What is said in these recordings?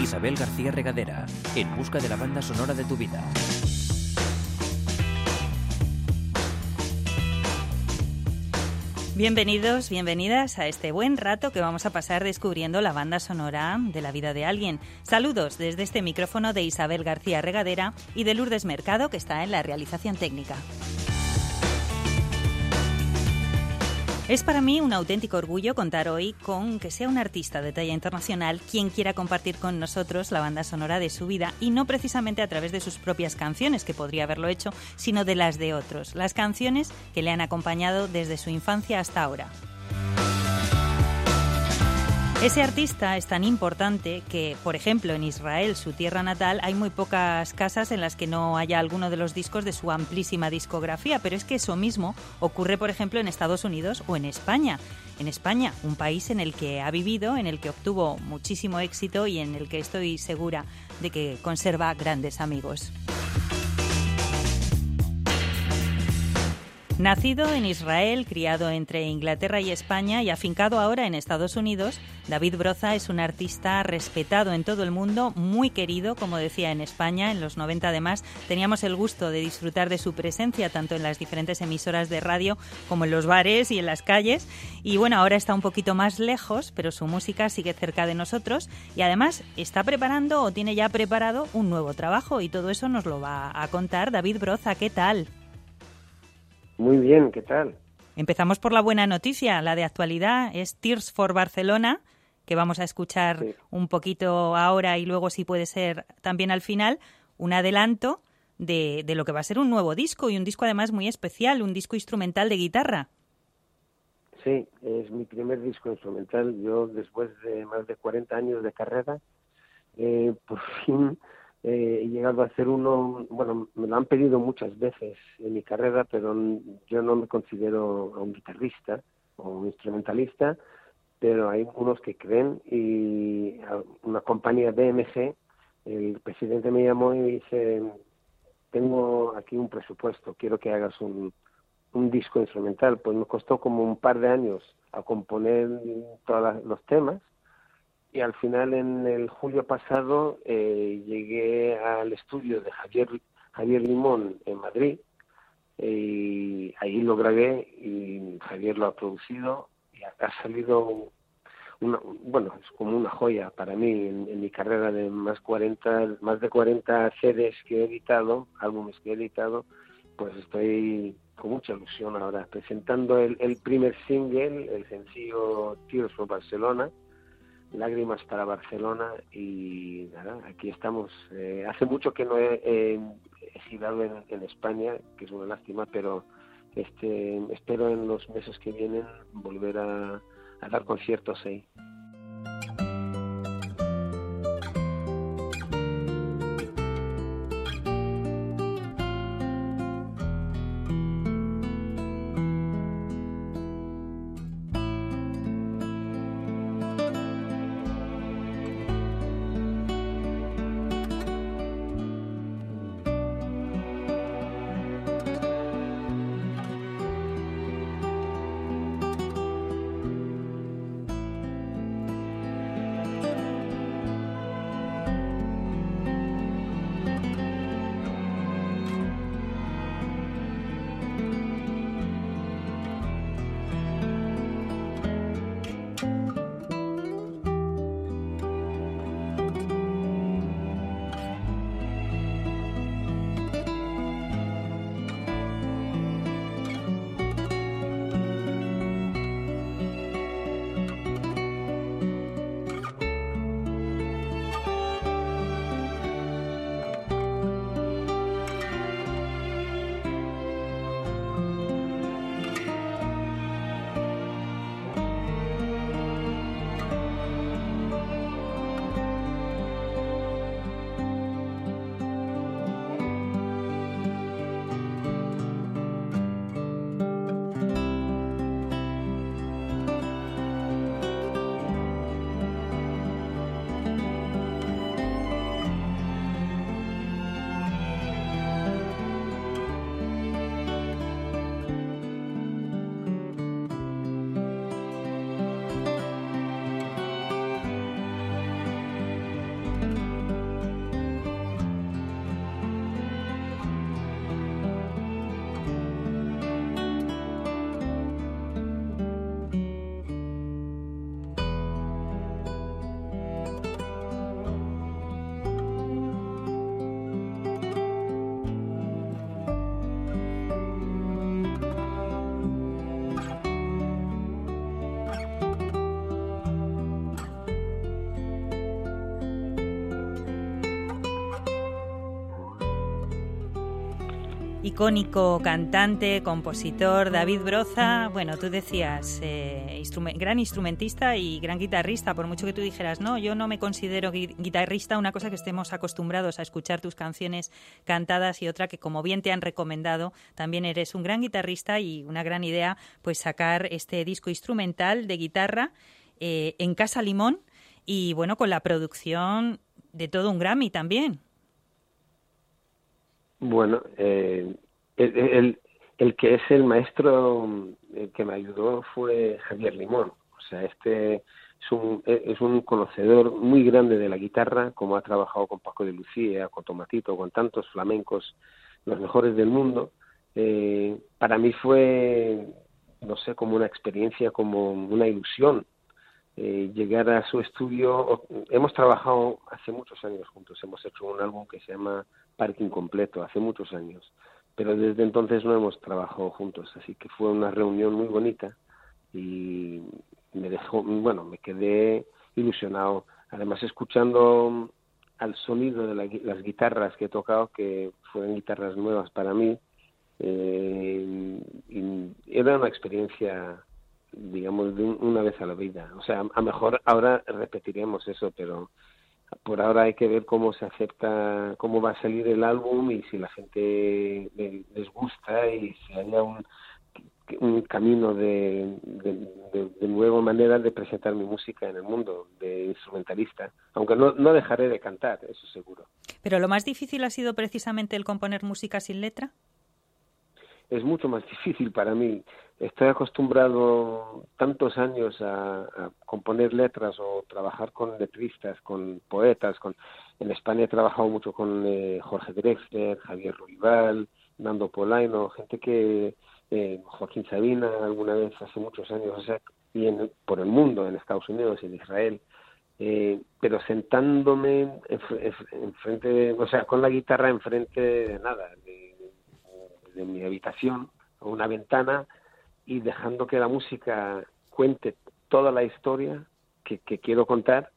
Isabel García Regadera, en busca de la banda sonora de tu vida. Bienvenidos, bienvenidas a este buen rato que vamos a pasar descubriendo la banda sonora de la vida de alguien. Saludos desde este micrófono de Isabel García Regadera y de Lourdes Mercado, que está en la realización técnica. Es para mí un auténtico orgullo contar hoy con que sea un artista de talla internacional quien quiera compartir con nosotros la banda sonora de su vida, y no precisamente a través de sus propias canciones, que podría haberlo hecho, sino de las de otros, las canciones que le han acompañado desde su infancia hasta ahora. Ese artista es tan importante que, por ejemplo, en Israel, su tierra natal, hay muy pocas casas en las que no haya alguno de los discos de su amplísima discografía, pero es que eso mismo ocurre, por ejemplo, en Estados Unidos o en España. En España, un país en el que ha vivido, en el que obtuvo muchísimo éxito y en el que estoy segura de que conserva grandes amigos. Nacido en Israel, criado entre Inglaterra y España y afincado ahora en Estados Unidos, David Broza es un artista respetado en todo el mundo, muy querido, como decía, en España. En los 90 además teníamos el gusto de disfrutar de su presencia tanto en las diferentes emisoras de radio como en los bares y en las calles. Y bueno, ahora está un poquito más lejos, pero su música sigue cerca de nosotros y además está preparando o tiene ya preparado un nuevo trabajo, y todo eso nos lo va a contar David Broza. ¿Qué tal? Muy bien, ¿qué tal? Empezamos por la buena noticia, la de actualidad, es Tears for Barcelona, que vamos a escuchar un poquito ahora y luego, si puede ser, también al final, un adelanto de lo que va a ser un nuevo disco, y un disco además muy especial, un disco instrumental de guitarra. Sí, es mi primer disco instrumental. Yo, después de más de 40 años de carrera, por fin he llegado a hacer uno. Bueno, me lo han pedido muchas veces en mi carrera, pero yo no me considero un guitarrista o un instrumentalista, pero hay unos que creen, y una compañía BMG, el presidente me llamó y dice: tengo aquí un presupuesto, quiero que hagas un disco instrumental. Pues me costó como un par de años a componer todos los temas. Y al final, en el julio pasado, llegué al estudio de Javier Limón en Madrid, y ahí lo grabé y Javier lo ha producido, y ha salido es como una joya para mí en mi carrera de más de 40 CDs que he editado, álbumes que he editado. Pues estoy con mucha ilusión ahora presentando el primer single, el sencillo Tears for Barcelona, Lágrimas para Barcelona. Y nada, aquí estamos. Hace mucho que no he girado en España, que es una lástima, pero espero en los meses que vienen volver a dar conciertos ahí. icónico cantante, compositor, David Broza. Bueno, tú decías gran instrumentista y gran guitarrista, por mucho que tú dijeras, no, yo no me considero guitarrista, una cosa que estemos acostumbrados a escuchar tus canciones cantadas y otra que, como bien te han recomendado, también eres un gran guitarrista y una gran idea, pues sacar este disco instrumental de guitarra en Casa Limón y, bueno, con la producción de todo un Grammy también. Bueno, el que es el maestro que me ayudó fue Javier Limón. O sea, es un conocedor muy grande de la guitarra, como ha trabajado con Paco de Lucía, con Tomatito, con tantos flamencos, los mejores del mundo. Para mí fue, no sé, como una experiencia, como una ilusión. Llegar a su estudio. Hemos trabajado hace muchos años juntos, hemos hecho un álbum que se llama Parque Incompleto, hace muchos años, pero desde entonces no hemos trabajado juntos, así que fue una reunión muy bonita y me quedé ilusionado, además escuchando al sonido de las guitarras que he tocado, que fueron guitarras nuevas para mí, y era una experiencia, digamos, de una vez a la vida. O sea, a lo mejor ahora repetiremos eso, pero por ahora hay que ver cómo se acepta, cómo va a salir el álbum y si la gente les gusta y si haya un camino de nueva manera de presentar mi música en el mundo, de instrumentalista. Aunque no dejaré de cantar, eso seguro. ¿Pero lo más difícil ha sido precisamente el componer música sin letra? Es mucho más difícil para mí. Estoy acostumbrado tantos años a componer letras o trabajar con letristas, con poetas. En España he trabajado mucho con Jorge Drexler, Javier Ruibal, Nando Polaino, gente que Joaquín Sabina alguna vez hace muchos años, o sea, y por el mundo, en Estados Unidos y en Israel. Pero sentándome enfrente, o sea, con la guitarra enfrente de nada, de mi habitación, a una ventana, y dejando que la música cuente toda la historia que quiero contar,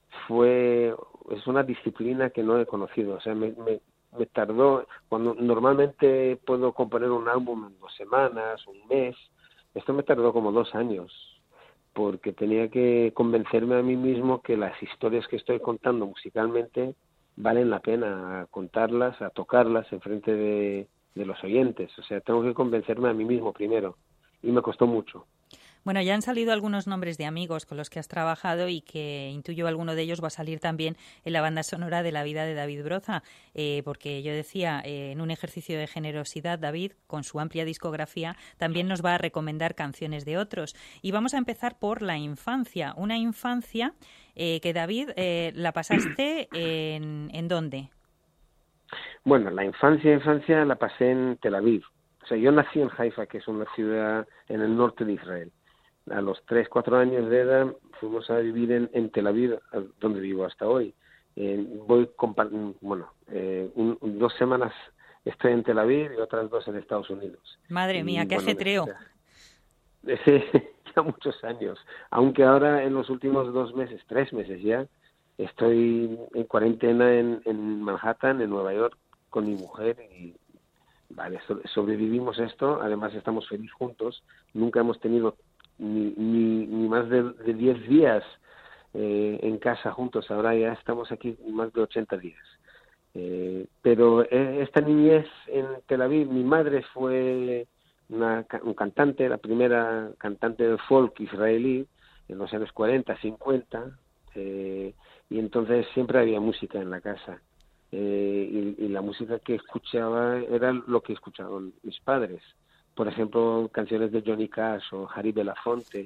es una disciplina que no he conocido. O sea, me tardó, cuando normalmente puedo componer un álbum en 2 semanas, un mes, esto me tardó como 2 años, porque tenía que convencerme a mí mismo que las historias que estoy contando musicalmente valen la pena contarlas, a tocarlas enfrente de los oyentes. O sea, tengo que convencerme a mí mismo primero, y me costó mucho. Bueno, ya han salido algunos nombres de amigos con los que has trabajado y que intuyo alguno de ellos va a salir también en la banda sonora de la vida de David Broza, porque yo decía, en un ejercicio de generosidad, David, con su amplia discografía, también nos va a recomendar canciones de otros. Y vamos a empezar por la infancia, una infancia que, David, la pasaste ¿en dónde? Bueno, la infancia la pasé en Tel Aviv. O sea, yo nací en Haifa, que es una ciudad en el norte de Israel. A los 3, 4 años de edad fuimos a vivir en Tel Aviv, donde vivo hasta hoy. 2 semanas estoy en Tel Aviv y otras 2 en Estados Unidos. Madre mía, qué ajetreo. Ya muchos años. Aunque ahora en los últimos 2 meses, 3 meses ya, estoy en cuarentena en Manhattan, en Nueva York, con mi mujer y sobrevivimos esto. Además estamos felices juntos. Nunca hemos tenido ni más de 10 días en casa juntos. Ahora ya estamos aquí más de 80 días. Pero esta niñez en Tel Aviv, mi madre fue un cantante, la primera cantante de folk israelí en los años 40, 50, y entonces siempre había música en la casa. Y la música que escuchaba era lo que escuchaban mis padres. Por ejemplo, canciones de Johnny Cash o Harry Belafonte,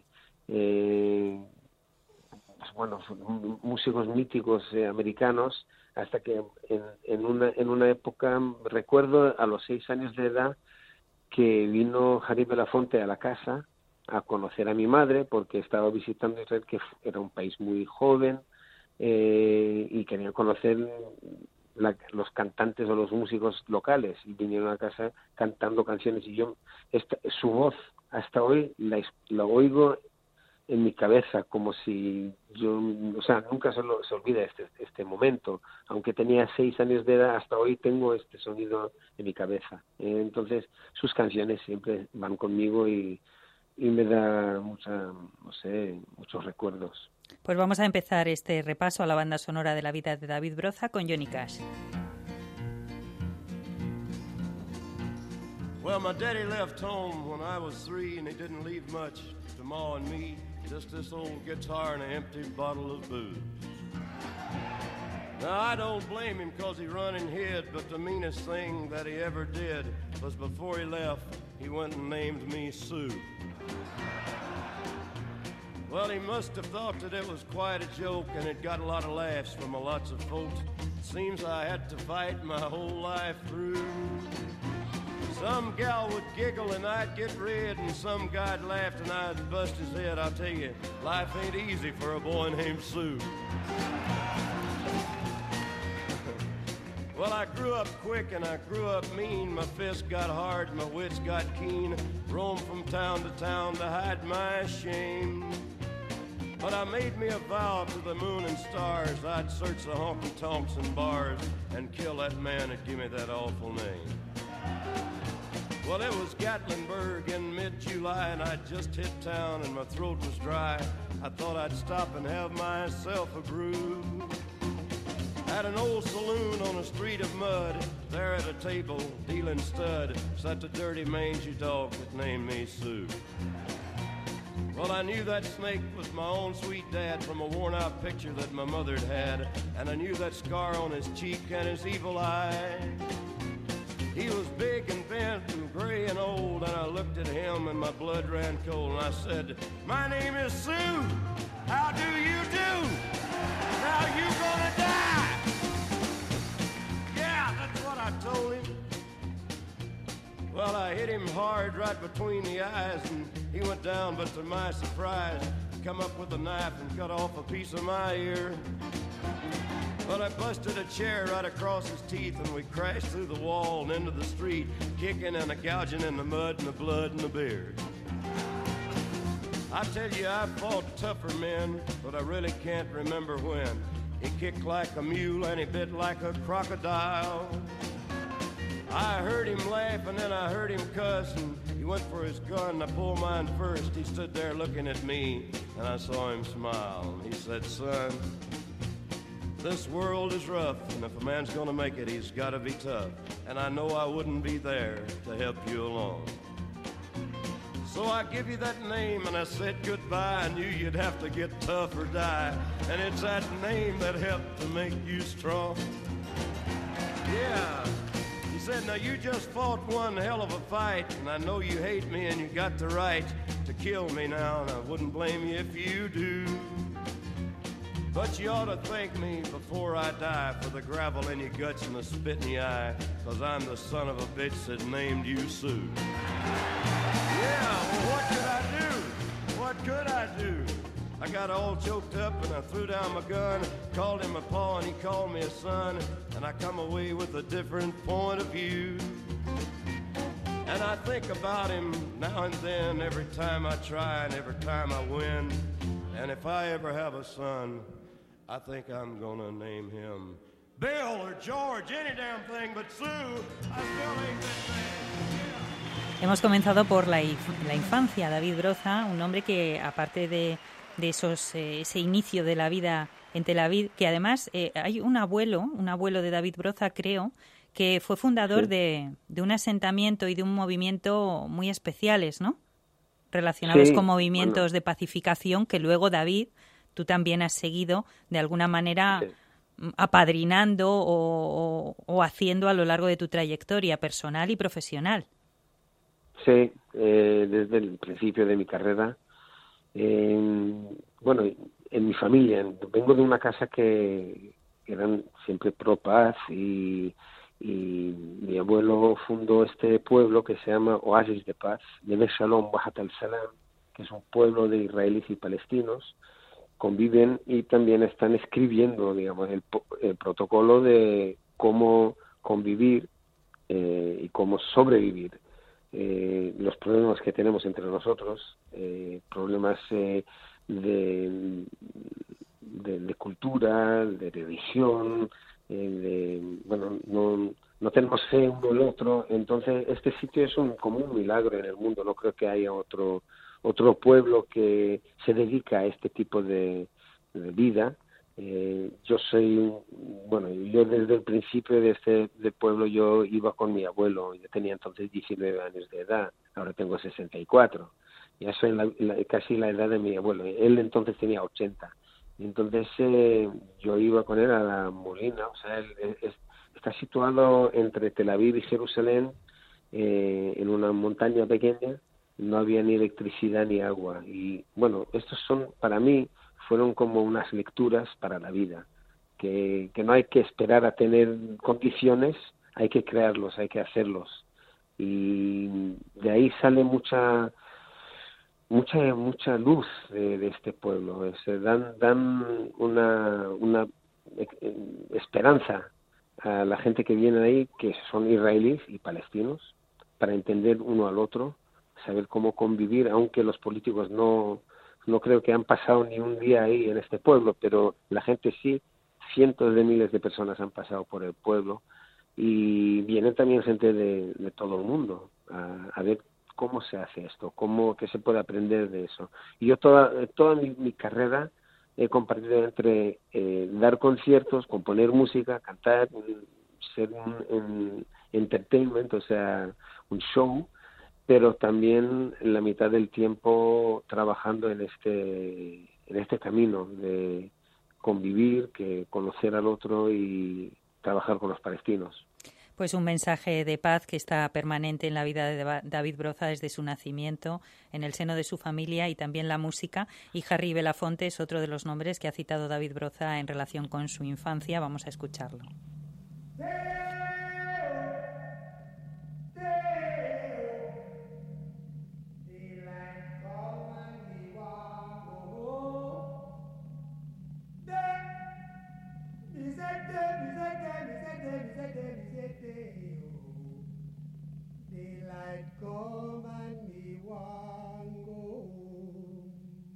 músicos míticos americanos, hasta que en una época, recuerdo a los 6 años de edad, que vino Harry Belafonte a la casa a conocer a mi madre, porque estaba visitando Israel, que era un país muy joven, y quería conocer los cantantes o los músicos locales, y vinieron a casa cantando canciones, y yo su voz hasta hoy la oigo en mi cabeza, como si yo, o sea, nunca se olvida este momento. Aunque tenía 6 años de edad, hasta hoy tengo este sonido en mi cabeza. Entonces, sus canciones siempre van conmigo y me da muchos recuerdos. Pues vamos a empezar este repaso a la banda sonora de la vida de David Broza con Johnny Cash. Well, my daddy left home when I was 3, and he didn't leave much to Ma and me, just this old guitar and an empty bottle of booze. Now, I don't blame him 'cause he run and hid, but the meanest thing that he ever did was before he left, he went and named me Sue. Well, he must have thought that it was quite a joke, and it got a lot of laughs from lots of folks. Seems I had to fight my whole life through. Some gal would giggle and I'd get red, and some guy'd laugh and I'd bust his head. I'll tell you, life ain't easy for a boy named Sue. Well, I grew up quick and I grew up mean. My fists got hard, my wits got keen. Roamed from town to hide my shame. But I made me a vow to the moon and stars, I'd search the honky-tonks and bars and kill that man that gave me that awful name. Well, it was Gatlinburg in mid-July, and I'd just hit town and my throat was dry. I thought I'd stop and have myself a brew. At an old saloon on a street of mud, there at a table, dealing stud, sat the dirty mangy dog that named me Sue. Well, I knew that snake was my own sweet dad from a worn-out picture that my mother'd had, and I knew that scar on his cheek and his evil eye. He was big and bent and gray and old, and I looked at him and my blood ran cold, and I said, "My name is Sue. How do you do? Now you gonna die." Yeah, that's what I told him. Well, I hit him hard right between the eyes, and he went down, but to my surprise, come up with a knife and cut off a piece of my ear. But I busted a chair right across his teeth, and we crashed through the wall and into the street, kicking and gouging in the mud and the blood and the beard. I tell you, I fought tougher men, but I really can't remember when. He kicked like a mule and he bit like a crocodile. I heard him laugh and then I heard him cuss, and he went for his gun and I pulled mine first. He stood there looking at me and I saw him smile. He said, "Son, this world is rough, and if a man's gonna make it, he's gotta be tough. And I know I wouldn't be there to help you along. So I give you that name and I said goodbye. I knew you'd have to get tough or die. And it's that name that helped to make you strong." Yeah. He said, "Now you just fought one hell of a fight, and I know you hate me and you got the right to kill me now, and I wouldn't blame you if you do. But you ought to thank me before I die for the gravel in your guts and the spit in your eye, 'cause I'm the son of a bitch that named you Sue." Yeah, well, what could I do? What could I do? I got all choked up and I threw down my gun, called him a pa and he called me a son, and I come away with a different point of view. And I think about him now and then, every time I try and every time I win. And if I ever have a son, I think I'm gonna name him Bill or George, any damn thing, but Sue, I still ain't that thing. Hemos comenzado por la infancia. David Broza, un hombre que, aparte de ese inicio de la vida en Tel Aviv, que además hay un abuelo de David Broza, creo, que fue fundador de un asentamiento y de un movimiento muy especiales, ¿no? Relacionados con movimientos de pacificación que luego, David, tú también has seguido de alguna manera apadrinando o haciendo a lo largo de tu trayectoria personal y profesional. Sí, desde el principio de mi carrera. Bueno, en mi familia, vengo de una casa que eran siempre pro paz, y mi abuelo fundó este pueblo que se llama Oasis de Paz, Neve Shalom Wahat al-Salam, que es un pueblo de israelíes y palestinos, conviven y también están escribiendo, digamos, el protocolo de cómo convivir y cómo sobrevivir los problemas que tenemos entre nosotros, problemas de cultura, de religión, bueno, no tenemos fe uno el otro. Entonces este sitio es como un milagro en el mundo. No creo que haya otro pueblo que se dedica a este tipo de vida. Yo desde el principio de este pueblo yo iba con mi abuelo. Yo tenía entonces 19 años de edad, ahora tengo 64. Ya soy casi la edad de mi abuelo. Él entonces tenía 80. Entonces yo iba con él a la Molina. O sea, está situado entre Tel Aviv y Jerusalén, en una montaña pequeña. No había ni electricidad ni agua. Y bueno, estos para mí fueron como unas lecturas para la vida, que no hay que esperar a tener condiciones, hay que crearlos, hay que hacerlos. Y de ahí sale mucha luz de este pueblo. Dan una esperanza a la gente que viene de ahí, que son israelíes y palestinos, para entender uno al otro, saber cómo convivir, aunque los políticos no creo que han pasado ni un día ahí en este pueblo, pero la gente sí. Cientos de miles de personas han pasado por el pueblo, y vienen también gente de todo el mundo a ver cómo se hace esto, qué se puede aprender de eso. Y yo toda mi carrera he compartido entre dar conciertos, componer música, cantar, ser un entertainment, o sea, un show, pero también la mitad del tiempo trabajando en este camino de convivir, conocer al otro y trabajar con los palestinos. Pues un mensaje de paz que está permanente en la vida de David Broza desde su nacimiento, en el seno de su familia, y también la música. Y Harry Belafonte es otro de los nombres que ha citado David Broza en relación con su infancia. Vamos a escucharlo. Daylight come and me want go home.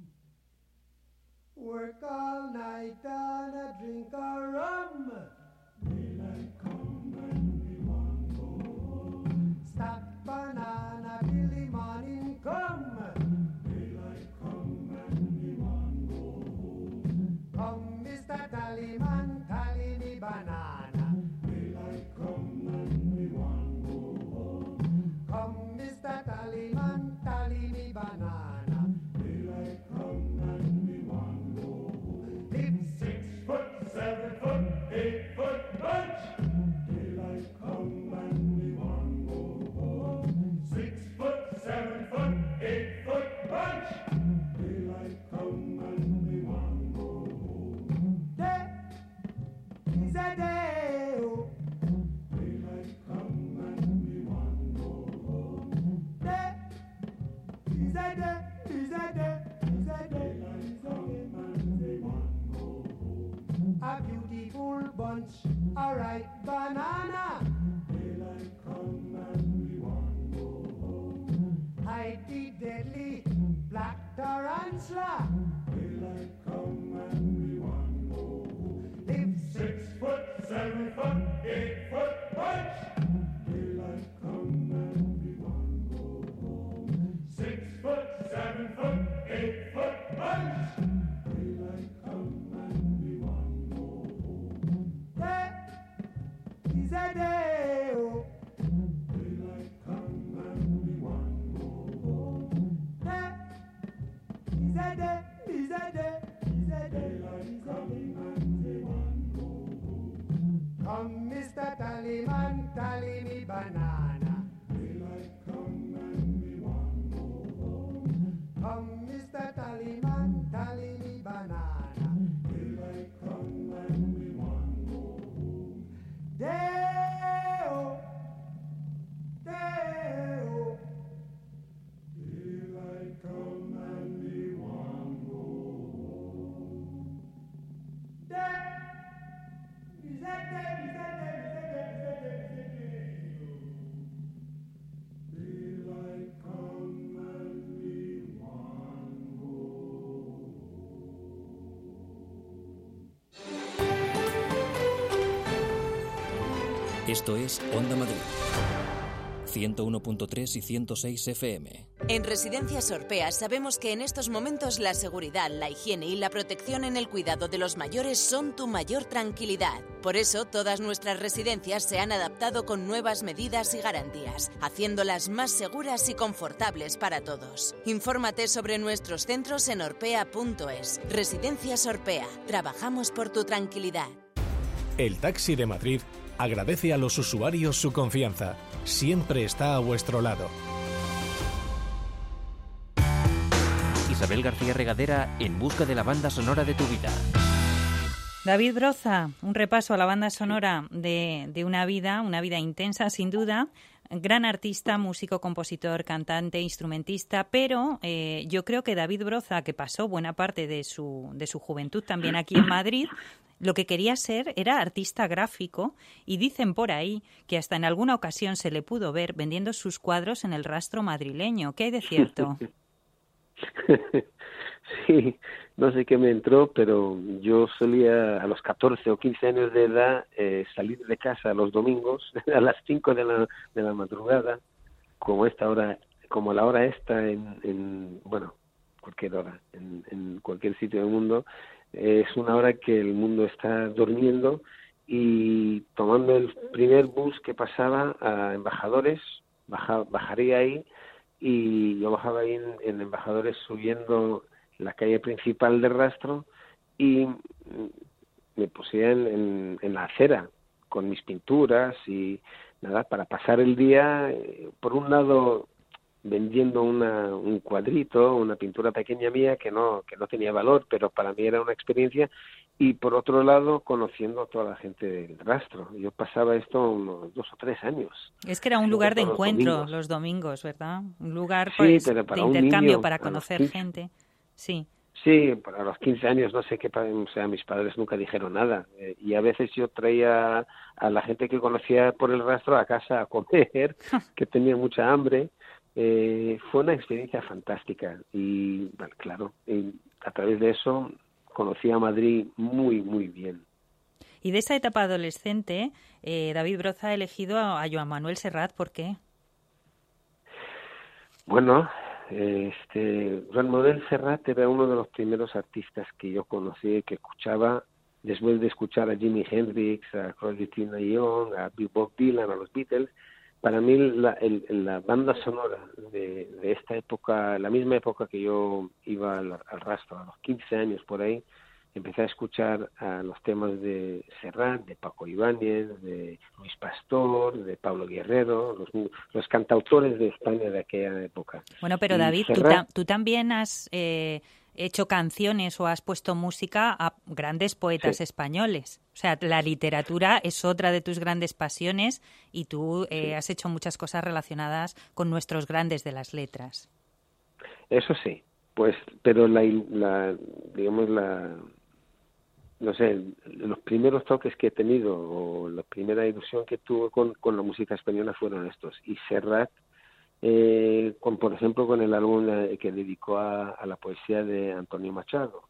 Work all night and a drink a rum. Daylight come and me want go home. Stack banana till the morning come. Daylight come and me want go home. Come, Mr. Tallyman, tally me banana. Daylight come and me want go home. Come, Mr. Tallyman, tally me banana. Daylight come and me want go home. Live 6 foot, 7 foot, 8 foot bunch. Daylight come and me want go home. 6 foot, 7 foot, 8 foot bunch. Daylight come and me want go home. Day is a day, oh. Daylight come and me want go home. Day is a day, is a day, is a day. Daylight come and me want go home. A beautiful bunch, a ripe banana. Daylight come and me want go home. Hide the deadly black tarantula. Daylight come and me want go home. Live 6 foot, 7 foot, 8 foot bunch. Daylight come and me want go home. 6 foot, 7 foot, 8 foot bunch. Daylight come and me want go home. Day is a day, oh. Daylight come and me want go home. Day is a day, is a day, is a day. Daylight come and me want go home. Come, Mr. Tallyman, tally me banana. Daylight come and me want go home. Come, Mr. Tallyman, tally me banana. Daylight come and me want go home. Day-o, day-o. Daylight come and me want go home. Day is a day, is a day, is a day, is a day, is a day. Esto es Onda Madrid. 101.3 y 106 FM. En Residencias Orpea sabemos que en estos momentos la seguridad, la higiene y la protección en el cuidado de los mayores son tu mayor tranquilidad. Por eso, todas nuestras residencias se han adaptado con nuevas medidas y garantías, haciéndolas más seguras y confortables para todos. Infórmate sobre nuestros centros en orpea.es. Residencias Orpea. Trabajamos por tu tranquilidad. El Taxi de Madrid agradece a los usuarios su confianza. Siempre está a vuestro lado. Isabel García Regadera, en busca de la banda sonora de tu vida. David Broza, un repaso a la banda sonora de una vida intensa, sin duda. Gran artista, músico, compositor, cantante, instrumentista, pero yo creo que David Broza, que pasó buena parte de su juventud también aquí en Madrid, lo que quería ser era artista gráfico, y dicen por ahí que hasta en alguna ocasión se le pudo ver vendiendo sus cuadros en el Rastro madrileño. ¿Qué hay de cierto? Sí, no sé qué me entró, pero yo solía a los 14 o 15 años de edad salir de casa los domingos a las 5 de la madrugada, como la hora esta en cualquier hora, en cualquier sitio del mundo. Es una hora que el mundo está durmiendo, y tomando el primer bus que pasaba a Embajadores, bajaría ahí, y yo bajaba ahí en Embajadores subiendo la calle principal del Rastro, y me pusía en la acera con mis pinturas y nada, para pasar el día, por un lado vendiendo un cuadrito, una pintura pequeña mía que no tenía valor, pero para mí era una experiencia, y por otro lado conociendo a toda la gente del Rastro. Yo pasaba esto unos 2 o 3 años. Es que era un lugar de encuentro los domingos, ¿verdad? Un lugar de intercambio niño, para conocer gente. Sí. Sí, para los 15 años, no sé qué, o sea, mis padres nunca dijeron nada. Y a veces yo traía a la gente que conocía por el Rastro a casa a comer, que tenía mucha hambre. Fue una experiencia fantástica, y bueno, claro, a través de eso conocí a Madrid muy, muy bien. Y de esa etapa adolescente, David Broza ha elegido a Joan Manuel Serrat. ¿Por qué? Bueno, Joan Manuel Serrat era uno de los primeros artistas que yo conocí, que escuchaba después de escuchar a Jimi Hendrix, a Crosby, Stills & Young, a Bob Dylan, a los Beatles. Para mí la banda sonora de esta época, la misma época que yo iba al Rastro, a los 15 años por ahí, empecé a escuchar a los temas de Serrat, de Paco Ibáñez, de Luis Pastor, de Pablo Guerrero, los cantautores de España de aquella época. Bueno, pero David, tú también has hecho canciones o has puesto música a grandes poetas españoles. O sea, la literatura es otra de tus grandes pasiones, y tú has hecho muchas cosas relacionadas con nuestros grandes de las letras. Eso sí, pues, pero no sé, los primeros toques que he tenido, o la primera ilusión que tuve con la música española fueron estos. Y Serrat, por ejemplo, con el álbum que dedicó a la poesía de Antonio Machado,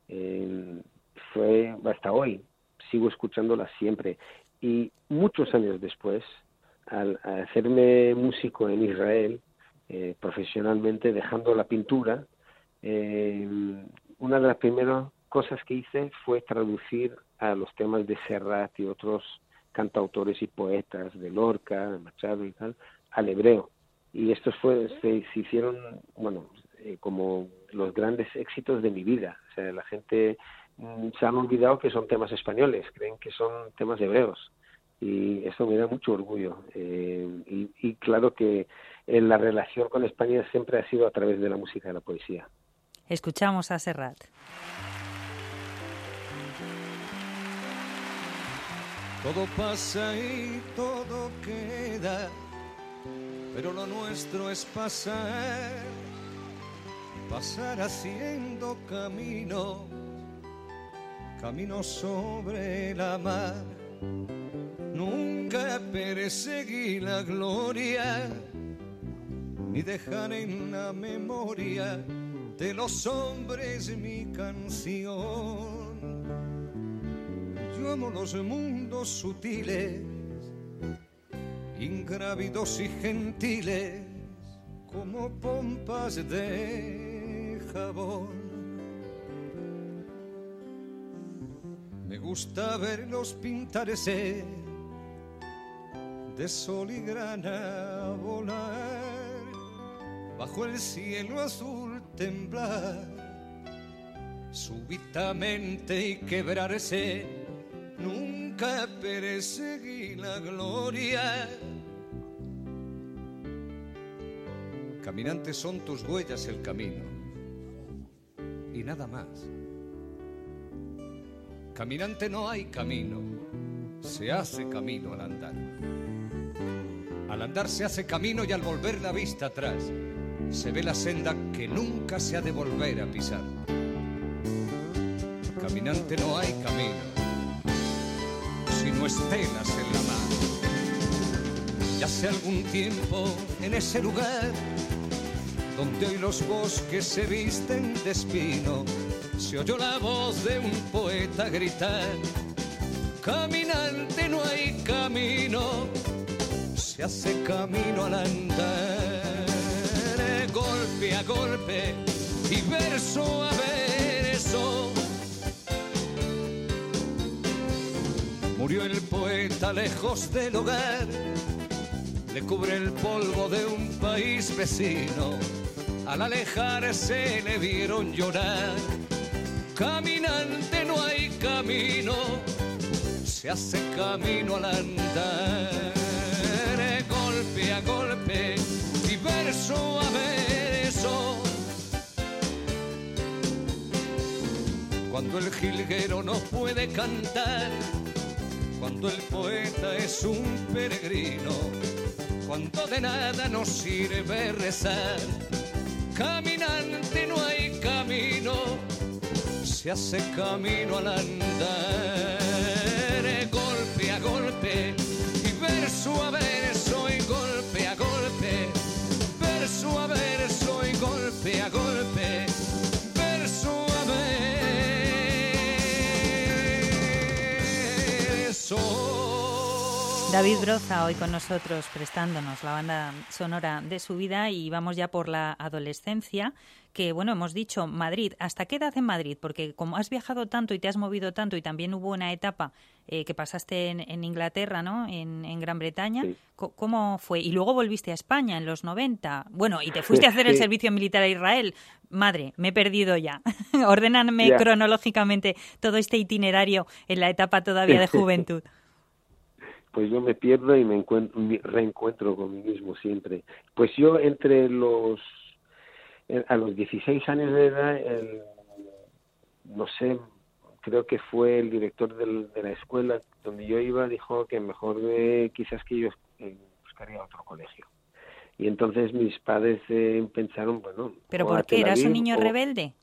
fue hasta hoy, sigo escuchándola siempre. Y muchos años después, al hacerme músico en Israel, profesionalmente, dejando la pintura, una de las primeras cosas que hice fue traducir a los temas de Serrat y otros cantautores y poetas de Lorca, de Machado y tal, al hebreo. Y estos se hicieron, como los grandes éxitos de mi vida. O sea, la gente se han olvidado que son temas españoles, creen que son temas hebreos. Y eso me da mucho orgullo. Y claro que la relación con España siempre ha sido a través de la música y la poesía. Escuchamos a Serrat. Todo pasa y todo queda, pero lo nuestro es pasar haciendo camino sobre la mar. Nunca perseguí la gloria, ni dejar en la memoria de los hombres mi canción. Yo amo los mundos sutiles ingrávidos y gentiles como pompas de jabón. Me gusta verlos pintarse de sol y grana volar, bajo el cielo azul temblar, súbitamente y quebrarse. Nunca perseguí la gloria. Caminante, son tus huellas el camino y nada más. Caminante, no hay camino, se hace camino al andar. Al andar se hace camino y al volver la vista atrás se ve la senda que nunca se ha de volver a pisar. Caminante, no hay camino, sino estelas en la mar. Ya hace algún tiempo en ese lugar donde hoy los bosques se visten de espino, se oyó la voz de un poeta gritar: caminante, no hay camino, se hace camino al andar. Golpe a golpe y verso a verso murió el poeta lejos del hogar, le cubre el polvo de un país vecino, al alejarse le vieron llorar. Caminante, no hay camino, se hace camino al andar. Golpe a golpe y verso a verso, cuando el jilguero no puede cantar, cuando el poeta es un peregrino, cuando de nada nos sirve rezar. Caminante, no hay camino, se hace camino al andar. Golpe a golpe y verso a verso y golpe a golpe, verso a verso y golpe a golpe, verso a verso. David Broza hoy con nosotros prestándonos la banda sonora de su vida, y vamos ya por la adolescencia, que bueno, hemos dicho Madrid. ¿Hasta qué edad en Madrid? Porque como has viajado tanto y te has movido tanto, y también hubo una etapa que pasaste en Inglaterra, ¿no? En Gran Bretaña. Sí. ¿Cómo fue? Y luego volviste a España en los 90. Bueno, y te fuiste a hacer el servicio militar a Israel. Madre, me he perdido ya. Ordéname cronológicamente todo este itinerario en la etapa todavía de juventud. Pues yo me pierdo y me reencuentro con mí mismo siempre. Pues yo a los 16 años de edad, no sé, creo que fue el director de la escuela donde yo iba, dijo que mejor quizás que yo buscaría otro colegio. Y entonces mis padres pensaron, bueno... ¿Pero por qué? ¿Eras un niño rebelde?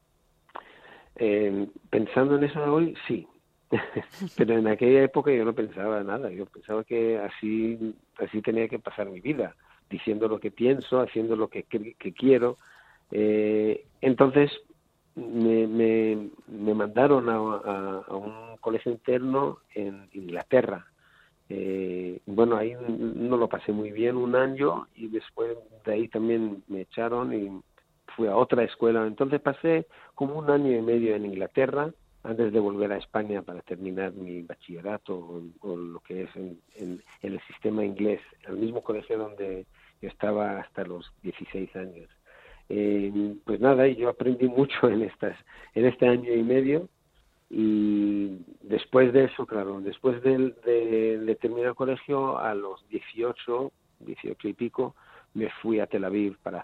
Pensando en eso hoy, sí. Pero en aquella época yo no pensaba nada. Yo pensaba que así tenía que pasar mi vida, diciendo lo que pienso, haciendo lo que quiero. Entonces me mandaron a un colegio interno en Inglaterra. Bueno, ahí no lo pasé muy bien un año, y después de ahí también me echaron y fui a otra escuela. Entonces pasé como un año y medio en Inglaterra antes de volver a España para terminar mi bachillerato o lo que es en el sistema inglés, el mismo colegio donde yo estaba hasta los 16 años. Pues nada, yo aprendí mucho en este año y medio, y después de eso, claro, después de terminar el colegio, a los 18 y pico, me fui a Tel Aviv para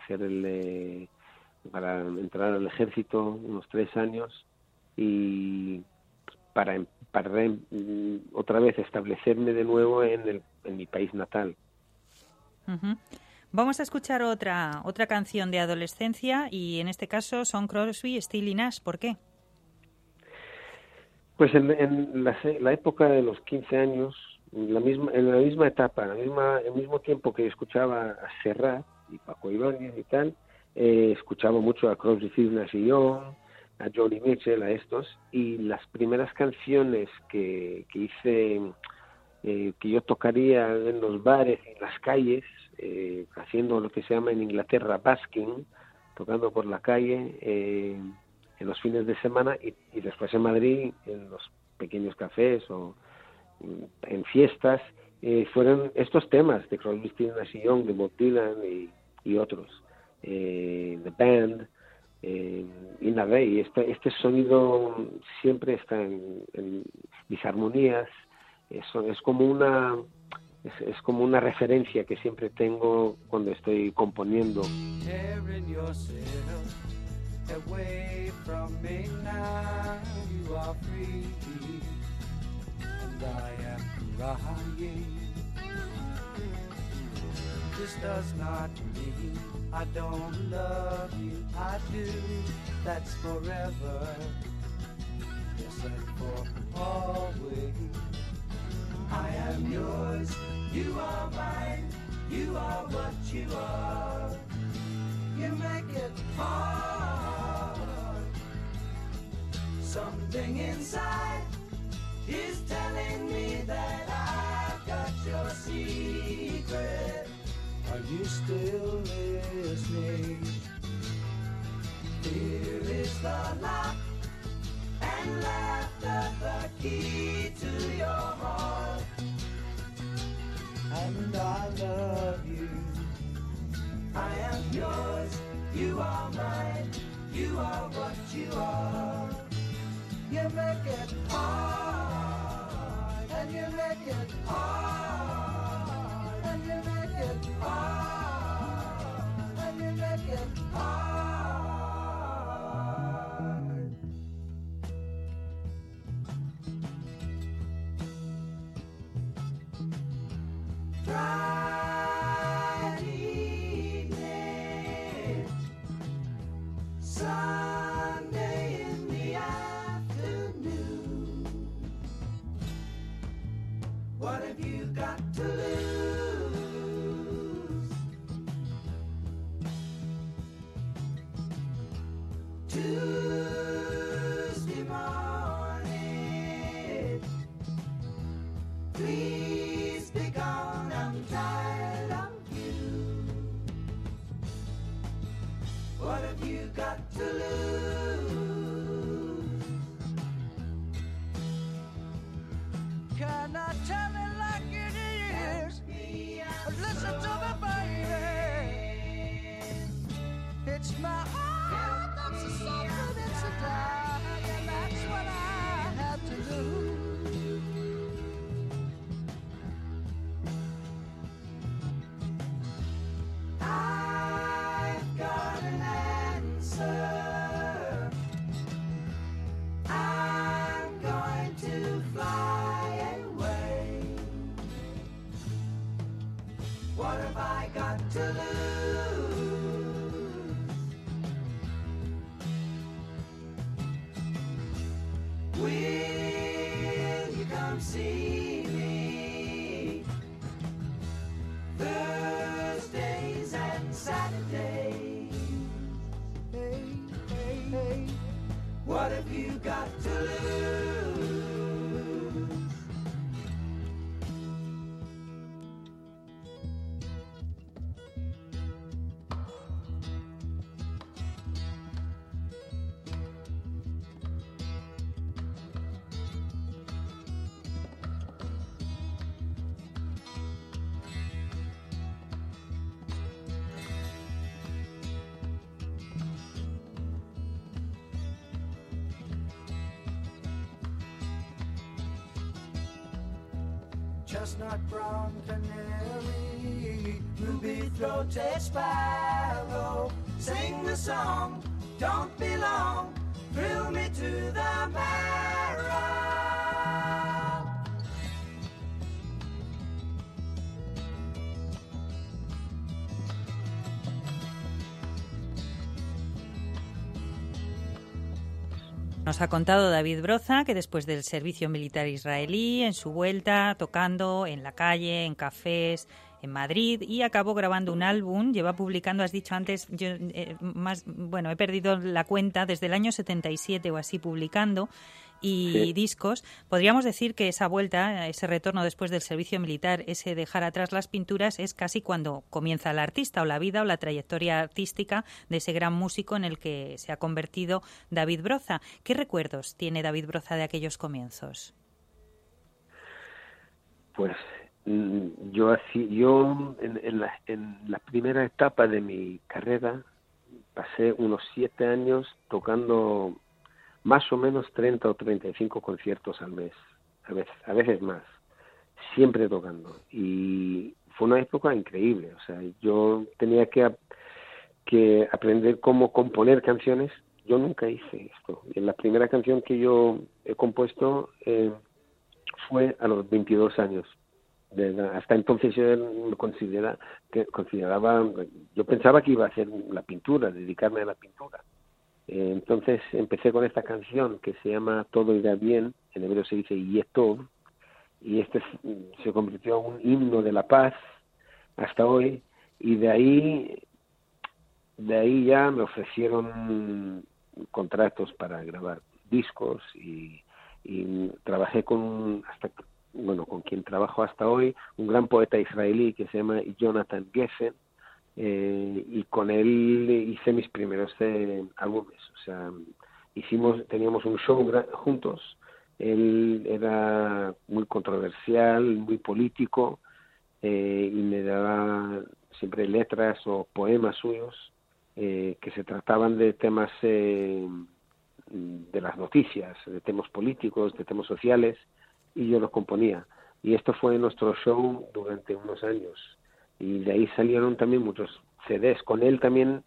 entrar al ejército unos 3 años, y para otra vez establecerme de nuevo en mi país natal. Uh-huh. Vamos a escuchar otra canción de adolescencia, y en este caso son Crosby, Stills y Nash. ¿Por qué? Pues en la época de los 15 años, en la misma etapa, el mismo tiempo que escuchaba a Serrat y Paco Ibáñez y tal, escuchaba mucho a Crosby, Stills, Nash y Young, a Johnny Mitchell, a estos, y las primeras canciones que hice que yo tocaría en los bares, en las calles, haciendo lo que se llama en Inglaterra busking, tocando por la calle en los fines de semana y después en Madrid en los pequeños cafés o en fiestas. Fueron estos temas de Crosby, Stills, Nash & Young, de Bob Dylan y otros, The Band, In Bay. Este sonido siempre está en mis armonías. Es como una referencia que siempre tengo cuando estoy componiendo. Away from me now, you are free, and I am crying. This does not mean I don't love you, I do, that's forever, yes, and for always. I am yours, you are mine, you are what you are. You make it hard. Something inside is telling me that I've got your secret. Are you still listening? Here is the lock and laughter, the key to your heart. And I love you. I am yours, you are mine, you are what you are. You make it hard, and you make it hard, and you make it hard, and you make it hard. Sunday in the afternoon. What have you got to lose? Tuesday morning, please be gone, I'm tired of you. What have you got to lose? Can I tell it like it is? Listen to me, baby. It's my heart that's a something, it's a die, and that's what I have to do. I've got an answer. I'm going to fly away. What have I got to lose? Will you come see me Thursdays and Saturdays? Hey, hey, hey. What have you got to lose? Chestnut brown canary, ruby-throated sparrow, sing the song, don't be long, thrill me to the marrow. Nos ha contado David Broza que después del servicio militar israelí, en su vuelta, tocando en la calle, en cafés, en Madrid, y acabó grabando un álbum. Lleva publicando, has dicho antes, yo he perdido la cuenta, desde el año 77 o así publicando, y discos. Podríamos decir que esa vuelta, ese retorno después del servicio militar, ese dejar atrás las pinturas, es casi cuando comienza el artista o la vida o la trayectoria artística de ese gran músico en el que se ha convertido David Broza. ¿Qué recuerdos tiene David Broza de aquellos comienzos? Pues yo en la primera etapa de mi carrera pasé unos 7 años tocando más o menos 30 o 35 conciertos al mes, a veces más, siempre tocando. Y fue una época increíble. O sea, yo tenía que aprender cómo componer canciones. Yo nunca hice esto. Y la primera canción que yo he compuesto fue a los 22 años. Hasta entonces yo me consideraba, yo pensaba que iba a hacer la pintura, dedicarme a la pintura. Entonces empecé con esta canción que se llama Todo irá bien, en hebreo se dice Yetov, y se convirtió en un himno de la paz hasta hoy, y de ahí ya me ofrecieron contratos para grabar discos y trabajé con quien trabajo hasta hoy, un gran poeta israelí que se llama Jonathan Geffen, y con él hice mis primeros álbumes. O sea, teníamos un show juntos. Él era muy controversial, muy político, y me daba siempre letras o poemas suyos que se trataban de temas de las noticias, de temas políticos, de temas sociales, y yo los componía. Y esto fue nuestro show durante unos años. Y de ahí salieron también muchos CDs. Con él también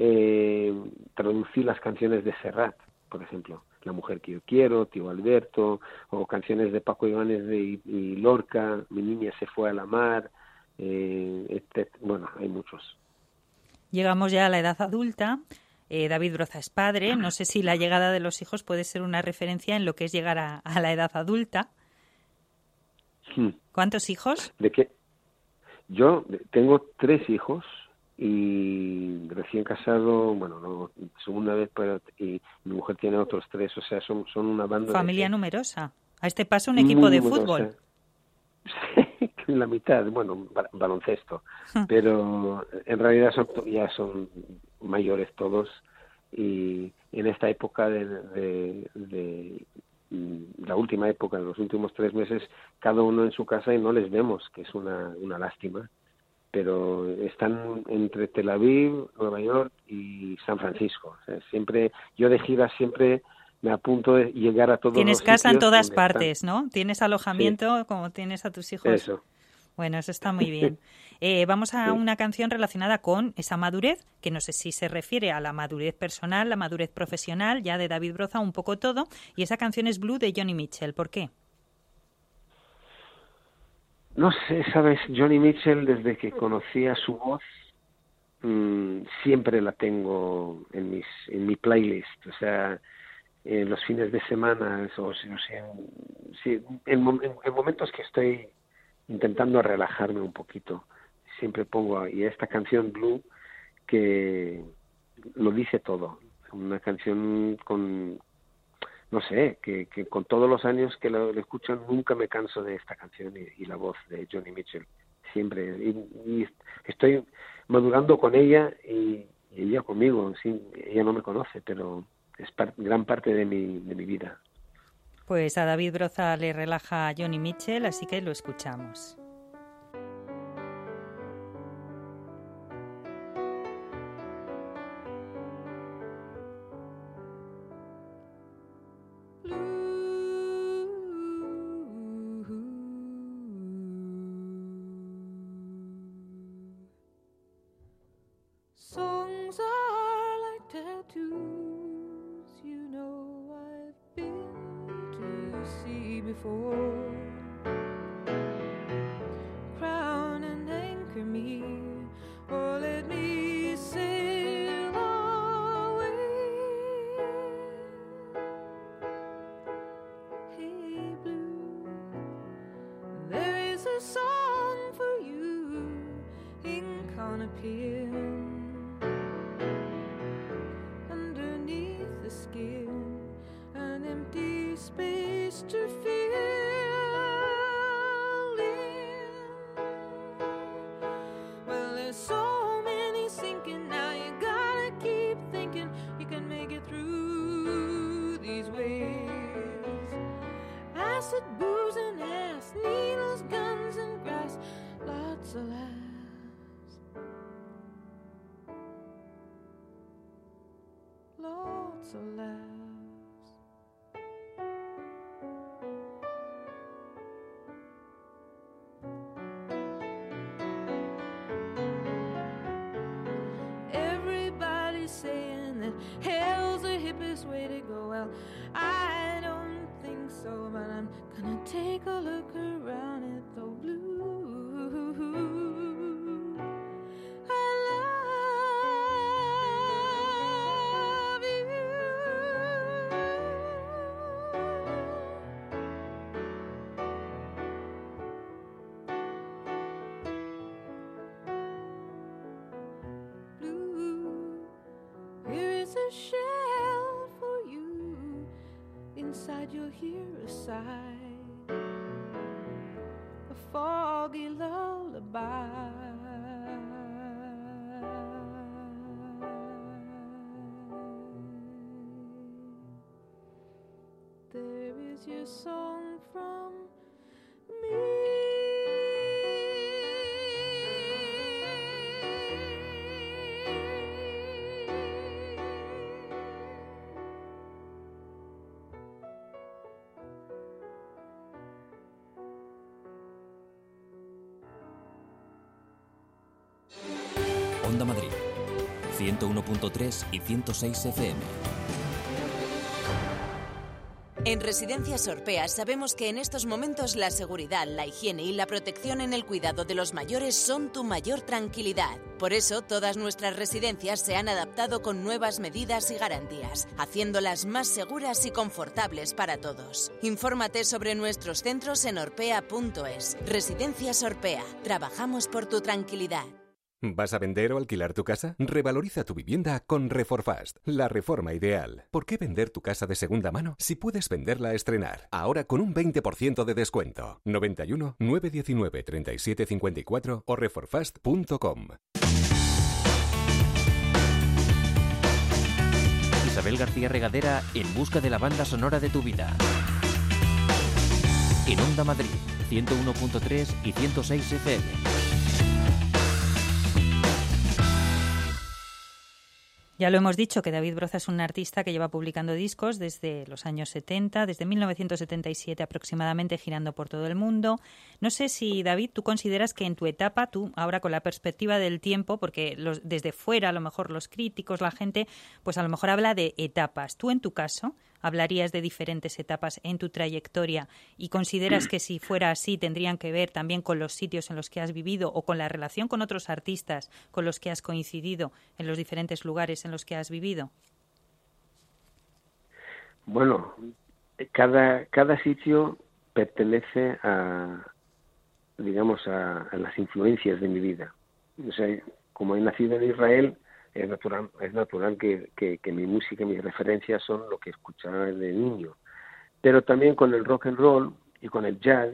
traducí las canciones de Serrat, por ejemplo, La mujer que yo quiero, Tío Alberto, o canciones de Paco Ibáñez y Lorca, Mi niña se fue a la mar, bueno, hay muchos. Llegamos ya a la edad adulta. David Broza es padre. No sé si la llegada de los hijos puede ser una referencia en lo que es llegar a la edad adulta. ¿Cuántos hijos? ¿De qué? Yo tengo 3 hijos y recién casado, bueno, no, segunda vez, y mi mujer tiene otros 3, o sea, son una banda. Familia numerosa. A este paso un equipo de fútbol. Sí, la mitad, bueno, baloncesto, pero en realidad ya son mayores todos, y en esta época de la última época, en los últimos 3 meses, cada uno en su casa y no les vemos, que es una lástima, pero están entre Tel Aviv, Nueva York y San Francisco. O sea, siempre, yo de gira siempre me apunto de llegar a todos los sitios. Tienes casa en todas partes, ¿no? Tienes alojamiento, sí, como tienes a tus hijos. Eso. Bueno, eso está muy bien. Vamos a una canción relacionada con esa madurez, que no sé si se refiere a la madurez personal, la madurez profesional, ya de David Broza, un poco todo. Y esa canción es Blue de Johnny Mitchell. ¿Por qué? No sé, sabes, Johnny Mitchell, desde que conocía su voz, siempre la tengo en mi playlist. O sea, los fines de semana, en momentos que estoy intentando relajarme un poquito, siempre pongo, y esta canción Blue, que lo dice todo, una canción con, no sé, que con todos los años que lo escucho nunca me canso de esta canción y la voz de Johnny Mitchell, siempre, y estoy madurando con ella y ella conmigo. Sí, ella no me conoce, pero es gran parte de mi vida. Pues a David Broza le relaja a Johnny Mitchell, así que lo escuchamos. Songs are like tattoos, you know I've been to see before. Crown and anchor me, or let me sail away. Hey blue, there is a song for you, ink on a pen. Underneath the skin, an empty space. acid, booze and ass, needles, guns and grass, lots of laughs, lots of laughs. Everybody's saying that hell's the hippest way to go. Well, I don't think so, but I'm gonna take a look around at the blue. I love you. Blue, here is a shell for you. Inside you'll hear a sigh, a foggy lullaby. There is your song from Onda Madrid, 101.3 y 106 FM. En Residencias Orpea sabemos que en estos momentos la seguridad, la higiene y la protección en el cuidado de los mayores son tu mayor tranquilidad. Por eso, todas nuestras residencias se han adaptado con nuevas medidas y garantías, haciéndolas más seguras y confortables para todos. Infórmate sobre nuestros centros en orpea.es. Residencias Orpea. Trabajamos por tu tranquilidad. ¿Vas a vender o alquilar tu casa? Revaloriza tu vivienda con Reforfast, la reforma ideal. ¿Por qué vender tu casa de segunda mano si puedes venderla a estrenar? Ahora con un 20% de descuento. 91 919 37 54 o reforfast.com. Isabel García Regadera en busca de la banda sonora de tu vida. En Onda Madrid, 101.3 y 106 FM. Ya lo hemos dicho, que David Broza es un artista que lleva publicando discos desde los años 70, desde 1977 aproximadamente, girando por todo el mundo. No sé si, David, tú consideras que en tu etapa, tú ahora con la perspectiva del tiempo, porque desde fuera a lo mejor los críticos, la gente, pues a lo mejor habla de etapas. Tú en tu caso hablarías de diferentes etapas en tu trayectoria y consideras que si fuera así tendrían que ver también con los sitios en los que has vivido o con la relación con otros artistas con los que has coincidido en los diferentes lugares en los que has vivido. Bueno, cada sitio pertenece digamos, a las influencias de mi vida. O sea, como he nacido en Israel, es natural que mi música y mis referencias son lo que escuchaba de niño. Pero también con el rock and roll y con el jazz,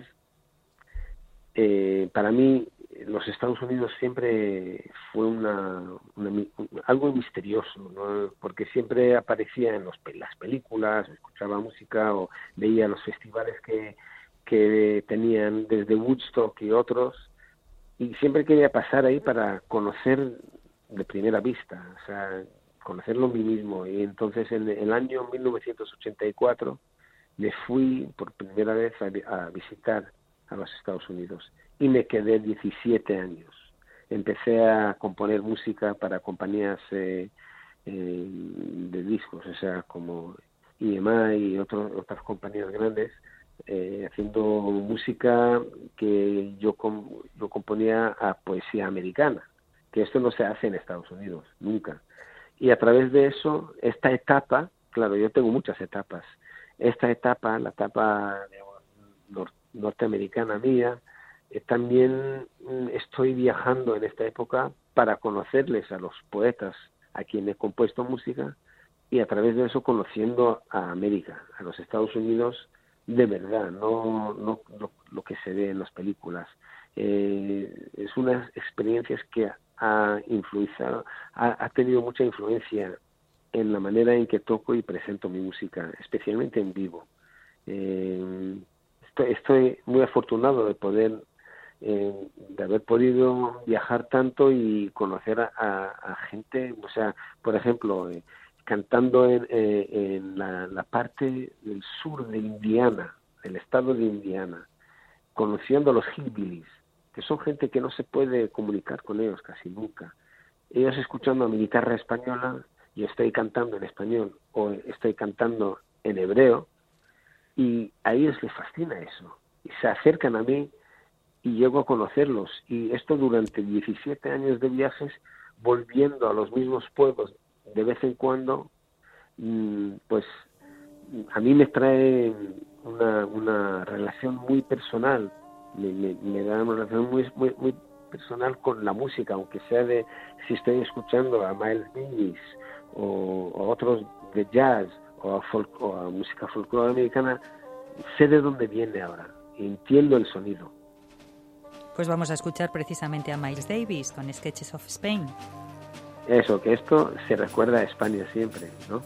para mí los Estados Unidos siempre fue algo misterioso, ¿no? Porque siempre aparecía en las películas, escuchaba música o veía los festivales que tenían desde Woodstock y otros, y siempre quería pasar ahí para conocer de primera vista, o sea, conocerlo a mí mismo. Y entonces en el año 1984 me fui por primera vez a visitar a los Estados Unidos y me quedé 17 años. Empecé a componer música para compañías de discos, o sea, como EMI y otras compañías grandes, haciendo música que yo componía a poesía americana, que esto no se hace en Estados Unidos, nunca. Y a través de eso, esta etapa, claro, yo tengo muchas etapas, esta etapa, la etapa norteamericana mía, también estoy viajando en esta época para conocerles a los poetas a quienes he compuesto música, y a través de eso conociendo a América, a los Estados Unidos de verdad, no lo que se ve en las películas. Es unas experiencias que ha tenido mucha influencia en la manera en que toco y presento mi música, especialmente en vivo. estoy muy afortunado de poder, de haber podido viajar tanto y conocer a gente, o sea, por ejemplo, cantando en la parte del sur de Indiana, del estado de Indiana, conociendo a los hillbillies, que son gente que no se puede comunicar con ellos casi nunca. Ellos escuchando a mi guitarra española, yo estoy cantando en español o estoy cantando en hebreo, y a ellos les fascina eso. Y se acercan a mí y llego a conocerlos. Y esto durante 17 años de viajes, volviendo a los mismos pueblos de vez en cuando, pues a mí me trae una relación muy personal. Me da una relación muy personal con la música, aunque sea de si estoy escuchando a Miles Davis o a otros de jazz o a música folclore americana, sé de dónde viene ahora, entiendo el sonido. Pues vamos a escuchar precisamente a Miles Davis con Sketches of Spain. Eso, que esto se recuerda a España siempre, ¿no?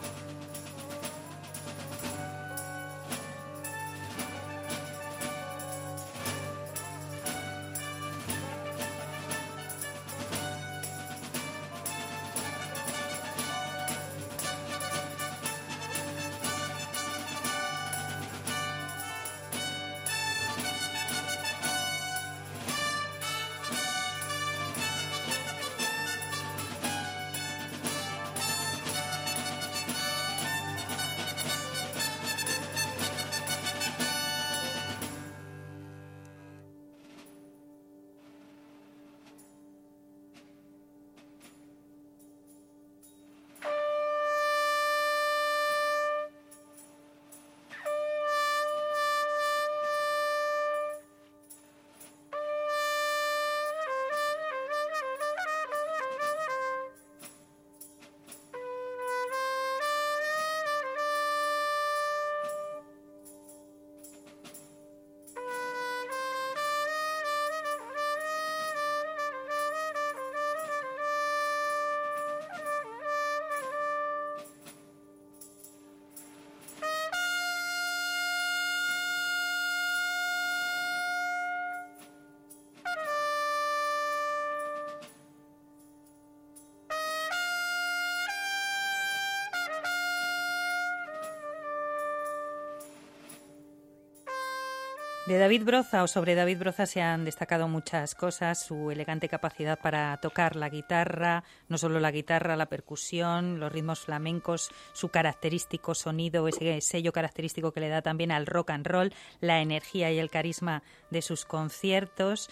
De David Broza o sobre David Broza se han destacado muchas cosas, su elegante capacidad para tocar la guitarra, no solo la guitarra, la percusión, los ritmos flamencos, su característico sonido, ese sello característico que le da también al rock and roll, la energía y el carisma de sus conciertos.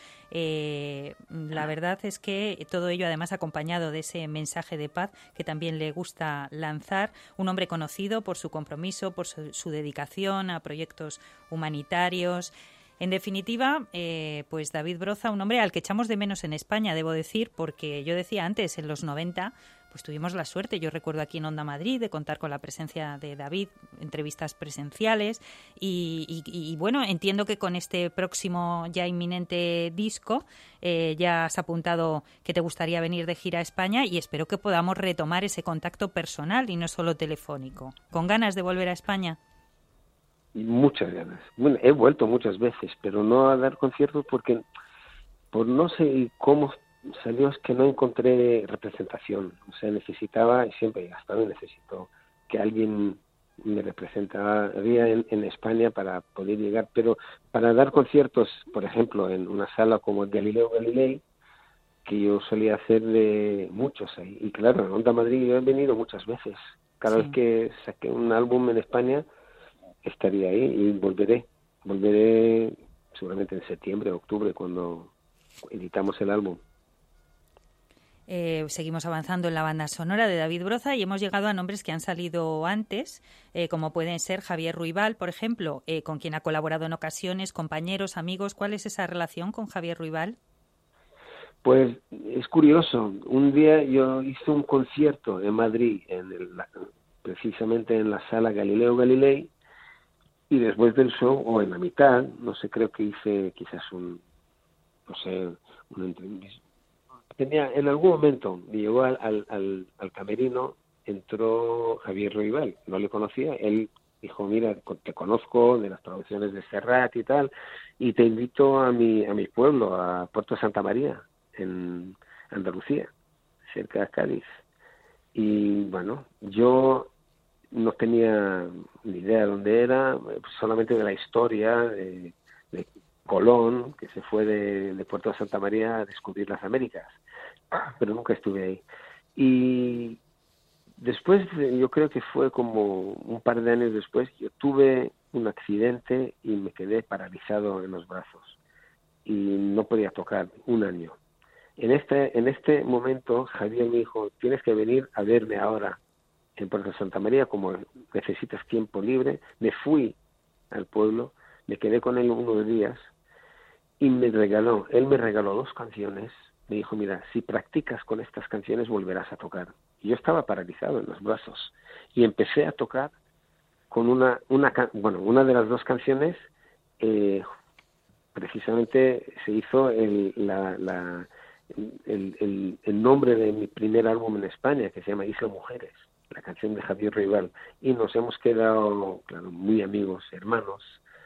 La verdad es que todo ello además acompañado de ese mensaje de paz que también le gusta lanzar, un hombre conocido por su compromiso, por su dedicación a proyectos humanitarios. En definitiva, pues David Broza, un hombre al que echamos de menos en España, debo decir, porque yo decía antes, en los 90, pues tuvimos la suerte, yo recuerdo aquí en Onda Madrid, de contar con la presencia de David, entrevistas presenciales, y bueno, entiendo que con este próximo ya inminente disco ya has apuntado que te gustaría venir de gira a España y espero que podamos retomar ese contacto personal y no solo telefónico. ¿Con ganas de volver a España? Muchas ganas. Bueno, he vuelto muchas veces, pero no a dar conciertos porque por no sé cómo salió, es que no encontré representación. O sea, necesitaba, y siempre hasta hoy necesito, que alguien me representara en España para poder llegar. Pero para dar conciertos, por ejemplo, en una sala como el Galileo Galilei, que yo solía hacer de muchos ahí. Y claro, en Onda Madrid yo he venido muchas veces. Cada vez que saqué un álbum en España, estaría ahí y volveré seguramente en septiembre, octubre, cuando editamos el álbum. Seguimos avanzando en la banda sonora de David Broza y hemos llegado a nombres que han salido antes, como pueden ser Javier Ruibal, por ejemplo, con quien ha colaborado en ocasiones, compañeros, amigos. ¿Cuál es esa relación con Javier Ruibal? Pues es curioso. Un día yo hice un concierto en Madrid, precisamente en la sala Galileo Galilei, y después del show, o en la mitad, no sé, creo que hice quizás una entrevista. En algún momento llegó al camerino, entró Javier Ruibal, no le conocía, él Dijo, mira, te conozco de las producciones de Serrat y tal, y te invito a mi pueblo, a Puerto Santa María, en Andalucía, cerca de Cádiz. Y bueno, yo no tenía ni idea de dónde era, solamente de la historia de Colón, que se fue de Puerto Santa María a descubrir las Américas, pero nunca estuve ahí. Y después, yo creo que fue como un par de años después, yo tuve un accidente y me quedé paralizado en los brazos y no podía tocar un año. En este momento, Javier me dijo, tienes que venir a verme ahora en Puerto Santa María, como necesitas tiempo libre. Me fui al pueblo, me quedé con él unos días y él me regaló 2 canciones. Me dijo, mira, si practicas con estas canciones volverás a tocar. Y yo estaba paralizado en los brazos y empecé a tocar con una de las 2 canciones. Precisamente se hizo el nombre de mi primer álbum en España, que se llama Isla Mujeres, la canción de Javier Ruibal, y nos hemos quedado, claro, muy amigos, hermanos.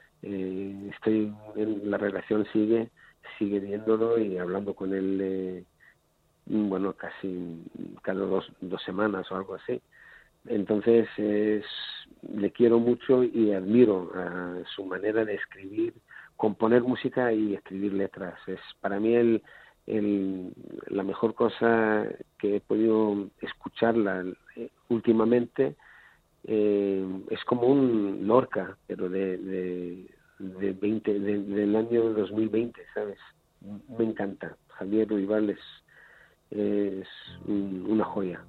La relación sigue viéndolo y hablando con él, casi cada dos semanas o algo así. Entonces le quiero mucho y admiro a su manera de escribir, componer música y escribir letras. Es para mí la mejor cosa que he podido escucharla últimamente. Es como un Lorca, pero del año 2020, ¿sabes? Me encanta. Javier Ruibal es una joya.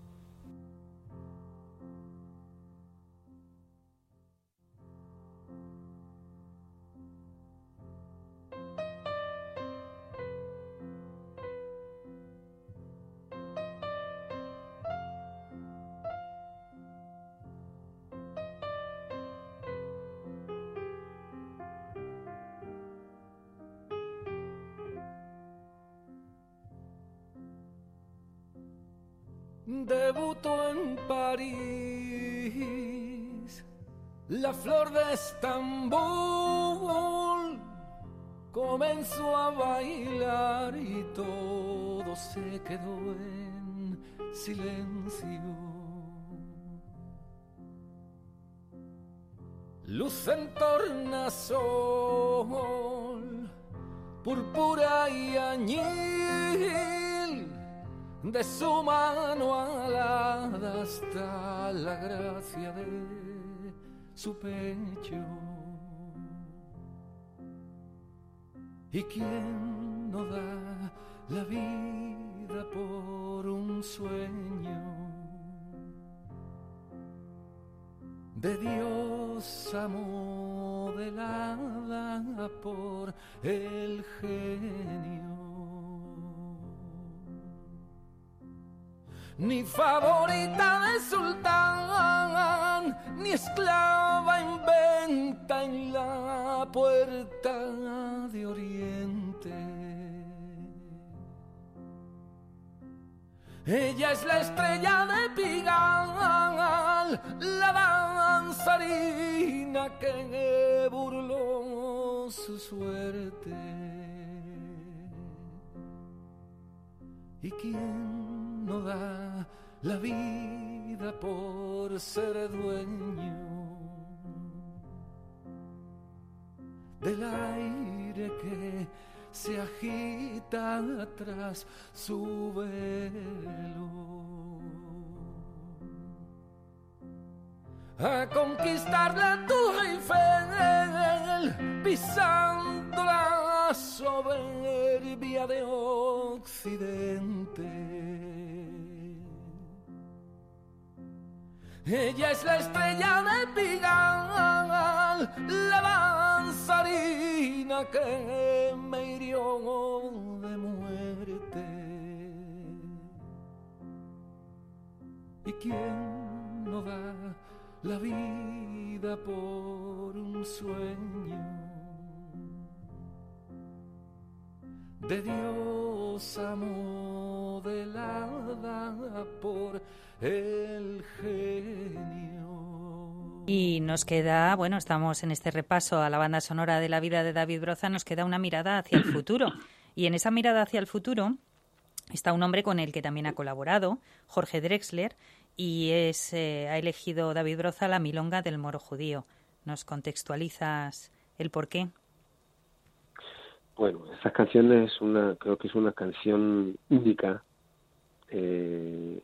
Debutó en París, la flor de Estambul, comenzó a bailar y todo se quedó en silencio. Luz en tornasol, púrpura y añil, de su mano alada está la gracia de su pecho. ¿Y quién no da la vida por un sueño? De diosa modelada por el genio. Ni favorita de sultán, ni esclava en venta en la puerta de Oriente. Ella es la estrella de Pigalle, la danzarina que burló su suerte. ¿Y quién no da la vida por ser dueño del aire que se agita tras su velo? A conquistar la Torre Eiffel, pisando la soberbia de Occidente. Ella es la estrella de Pigalle, la danzarina que me hirió de muerte. ¿Y quién no da la vida por un sueño? De diosa modelada por el genio. Y nos queda, bueno, estamos en este repaso a la banda sonora de la vida de David Broza, nos queda una mirada hacia el futuro. Y en esa mirada hacia el futuro está un hombre con el que también ha colaborado, Jorge Drexler, y ha elegido David Broza la milonga del moro judío. ¿Nos contextualizas el porqué? Bueno, esa canción creo que es una canción única. Es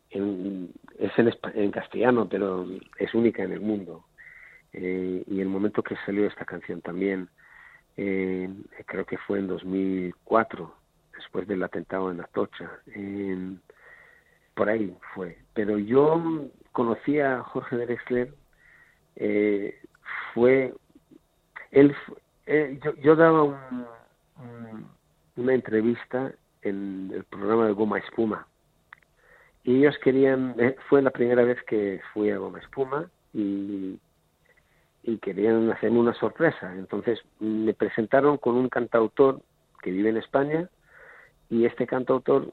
en castellano, pero es única en el mundo. Y el momento que salió esta canción también, creo que fue en 2004, después del atentado en Atocha. Por ahí fue. Pero yo conocí a Jorge Drexler, yo daba una entrevista en el programa de Goma Espuma, y ellos fue la primera vez que fui a Goma Espuma y querían hacerme una sorpresa. Entonces me presentaron con un cantautor que vive en España, y este cantautor,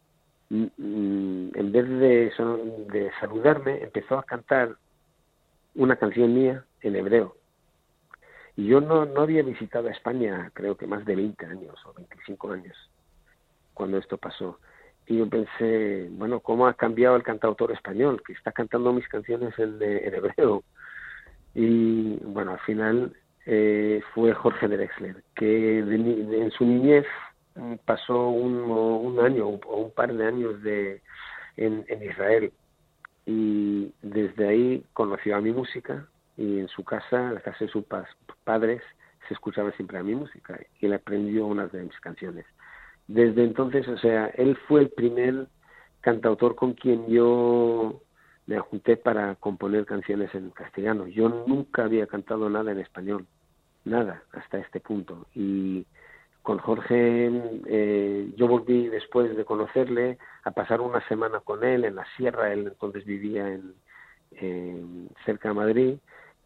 en vez de saludarme, empezó a cantar una canción mía en hebreo. Y yo no había visitado España, creo que más de 20 años o 25 años, cuando esto pasó. Y yo pensé, bueno, ¿cómo ha cambiado el cantautor español, que está cantando mis canciones en hebreo? Y bueno, al final fue Jorge Drexler, que en su niñez pasó un año o un par de años en Israel, y desde ahí conoció a mi música, y en su casa, en la casa de sus padres, se escuchaba siempre a mi música, y él aprendió unas de mis canciones. Desde entonces, o sea, él fue el primer cantautor con quien yo me junté para componer canciones en castellano. Yo nunca había cantado nada en español, nada, hasta este punto. Y con Jorge yo volví, después de conocerle, a pasar una semana con él en la sierra. Él entonces vivía cerca de Madrid,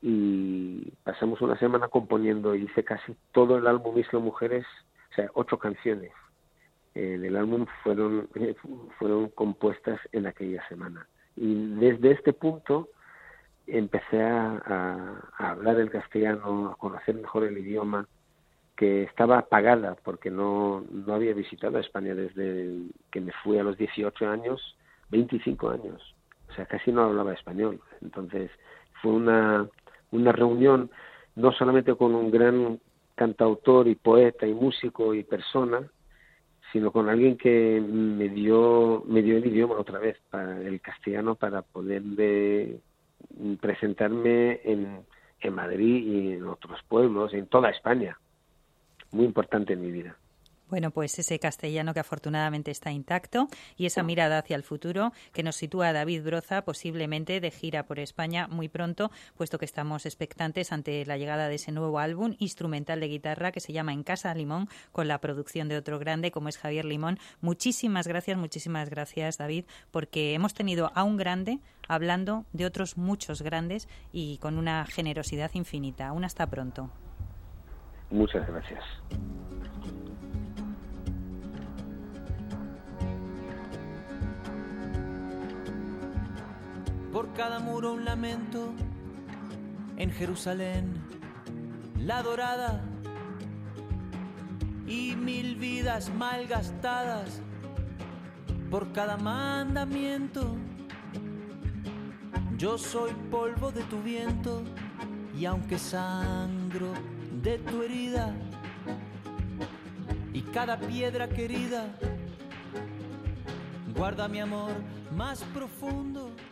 y pasamos una semana componiendo. Hice casi todo el álbum Isla Mujeres, o sea, 8 canciones del álbum fueron compuestas en aquella semana. Y desde este punto empecé a hablar el castellano, a conocer mejor el idioma, que estaba apagada porque no había visitado España desde que me fui a los 18 años, 25 años. O sea, casi no hablaba español. Entonces fue una reunión no solamente con un gran cantautor y poeta y músico y persona, sino con alguien que me dio el idioma otra vez, para el castellano, para poder presentarme en Madrid y en otros pueblos, en toda España. Muy importante en mi vida. Bueno, pues ese castellano que afortunadamente está intacto, y esa mirada hacia el futuro que nos sitúa a David Broza posiblemente de gira por España muy pronto, puesto que estamos expectantes ante la llegada de ese nuevo álbum instrumental de guitarra que se llama En Casa Limón, con la producción de otro grande como es Javier Limón. Muchísimas gracias, David, porque hemos tenido a un grande hablando de otros muchos grandes y con una generosidad infinita. Aún hasta pronto. Muchas gracias. Por cada muro un lamento, en Jerusalén, la dorada, y 1000 vidas malgastadas, por cada mandamiento. Yo soy polvo de tu viento, y aunque sangro de tu herida, y cada piedra querida guarda mi amor más profundo.